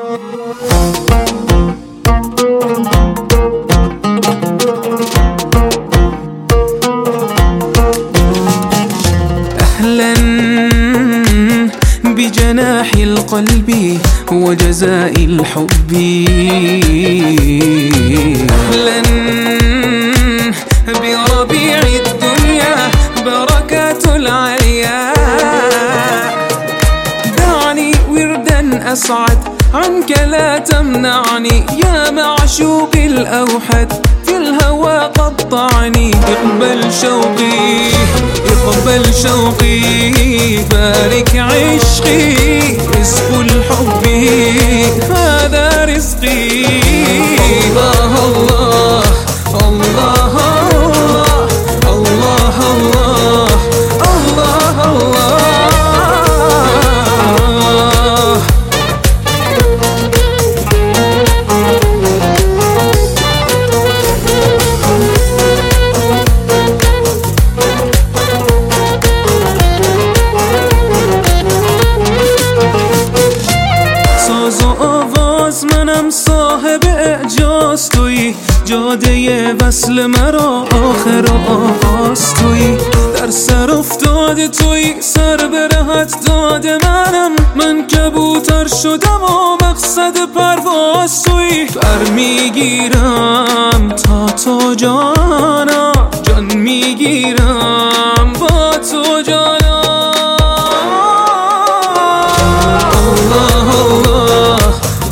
أهلا بجناح القلب وجزاء الحب، أهلا بربيع الدنيا بركات العليا. دعني وردا أصعد عنك لا تمنعني، يا معشوق الأوحد في الهوى قطعني. اقبل شوقي اقبل شوقي، بارك عشقي، رزق الحب هذا رزقي. الله الله الله الله الله الله الله الله. منم صاحب اعجاز تویی، جاده وصل مرا آخر آغاز تویی. در سر افتاده تویی، سر به رهت داده منم. من کبوتر شدم و مقصد پرواز تویی. پر میگیرم تا تو جانا، جان میگیرم با تو جانا. الله الله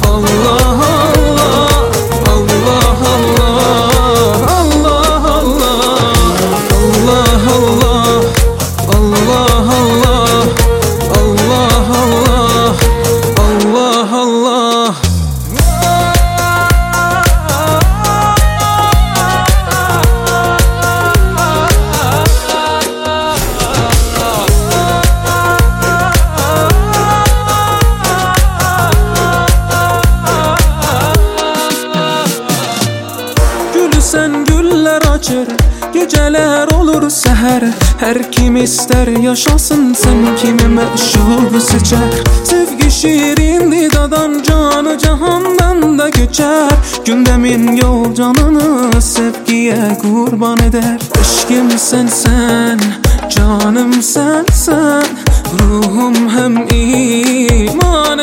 Sen güller açır, geceler olur seher. Her kim ister yaşasın, sen kimi meşhur seçer. Sevgi şiirindir dadan, canı cahandan da geçer. Gündemin yol canını sevgiye kurban eder. Aşkım sen, canım sen, ruhum hem iman.